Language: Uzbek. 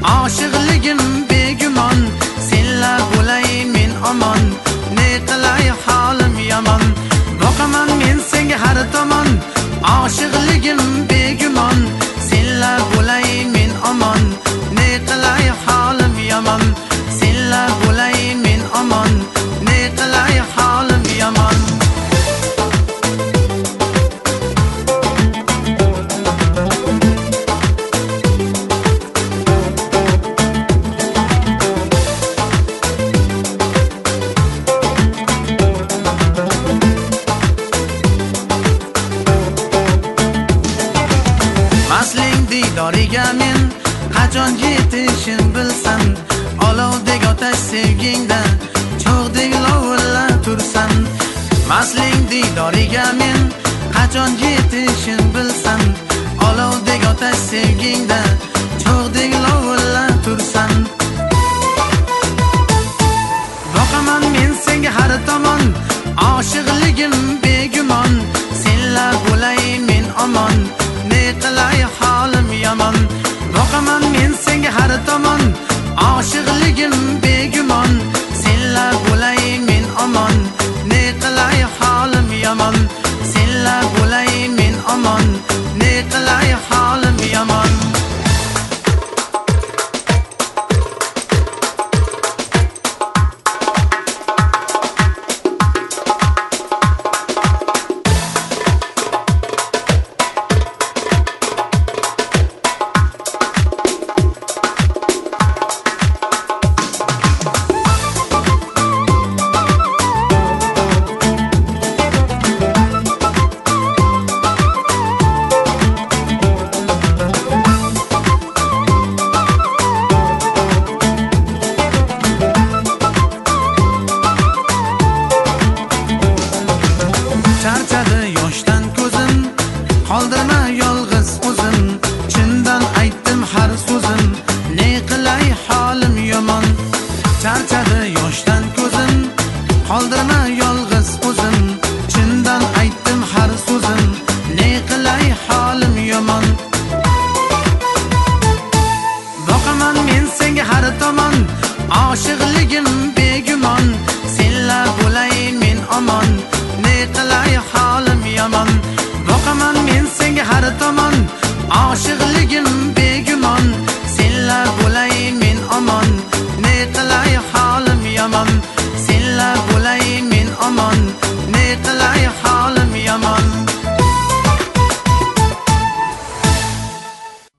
Oshiqligim begumon, senlar bo'lay men omon. Ne qilay holim yomon, boqaman men senga har tomon. Oshiqligim begumon, senlar bo'lay men omon. Ne qilay holim yomon, senlar bo'lay men omon. Ne qilay holim yomon. Doriga men qachon yetishim bilsam, olovdek otash sevgingda cho'g'dek lovulla tursam. Masling didoriga men qachon yetishim bilsam, olovdek otash sevgingda cho'g'dek lovulla tursam. Boqaman men senga har tomon, oshiqligim begumon, senlar bo'lay men omon. Ne qilay holim yomon, boqaman men senga har tomon. Oshiqligim begumon, senlar bo'lay men omon. Ne qilay holim yomon, senlar bo'lay men omon. Ne qilay holim yomon. Charchadi yoshdan ko'zim, qoldirma yolg'iz o'zim. Chindan aytdim har so'zim, ne qilay holim yomon. Charchadi yoshdan ko'zim, qoldirma yolg'iz o'zim. Chindan aytdim har so'zim, ne qilay holim yomon. Boqaman men senga har tomon, oshiqligim begumon, senlar bo'lay men omon. Ne qilay holim yomon, boqaman men senga har tomon, oshiqligim